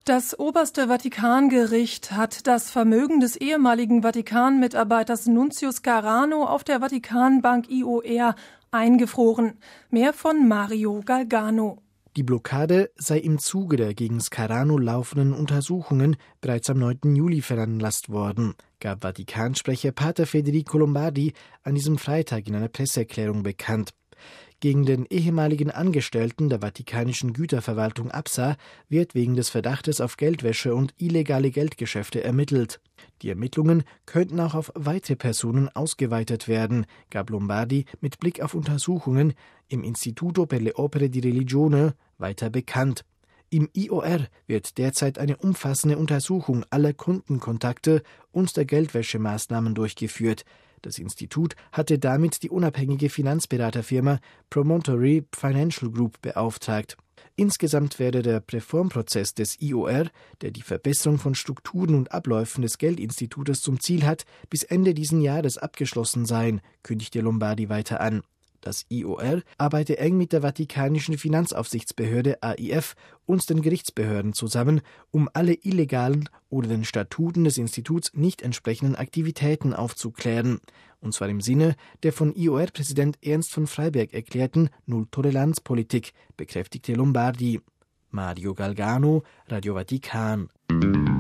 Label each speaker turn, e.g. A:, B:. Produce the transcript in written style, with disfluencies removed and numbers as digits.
A: Das oberste Vatikangericht hat das Vermögen des ehemaligen Vatikan-Mitarbeiters Nuntius Carano auf der Vatikanbank IOR eingefroren. Mehr von Mario Galgano.
B: Die Blockade sei im Zuge der gegen Carano laufenden Untersuchungen bereits am 9. Juli veranlasst worden, gab Vatikansprecher Pater Federico Lombardi an diesem Freitag in einer Presseerklärung bekannt. Gegen den ehemaligen Angestellten der Vatikanischen Güterverwaltung ABSA wird wegen des Verdachtes auf Geldwäsche und illegale Geldgeschäfte ermittelt. Die Ermittlungen könnten auch auf weitere Personen ausgeweitet werden, gab Lombardi mit Blick auf Untersuchungen im Istituto per le Opere di Religione weiter bekannt. Im IOR wird derzeit eine umfassende Untersuchung aller Kundenkontakte und der Geldwäschemaßnahmen durchgeführt. Das Institut hatte damit die unabhängige Finanzberaterfirma Promontory Financial Group beauftragt. Insgesamt werde der Reformprozess des IOR, der die Verbesserung von Strukturen und Abläufen des Geldinstitutes zum Ziel hat, bis Ende diesen Jahres abgeschlossen sein, kündigte Lombardi weiter an. Das IOR arbeite eng mit der Vatikanischen Finanzaufsichtsbehörde AIF und den Gerichtsbehörden zusammen, um alle illegalen oder den Statuten des Instituts nicht entsprechenden Aktivitäten aufzuklären. Und zwar im Sinne der von IOR-Präsident Ernst von Freyberg erklärten Null-Toleranz-Politik, bekräftigte Lombardi. Mario Galgano, Radio Vatikan.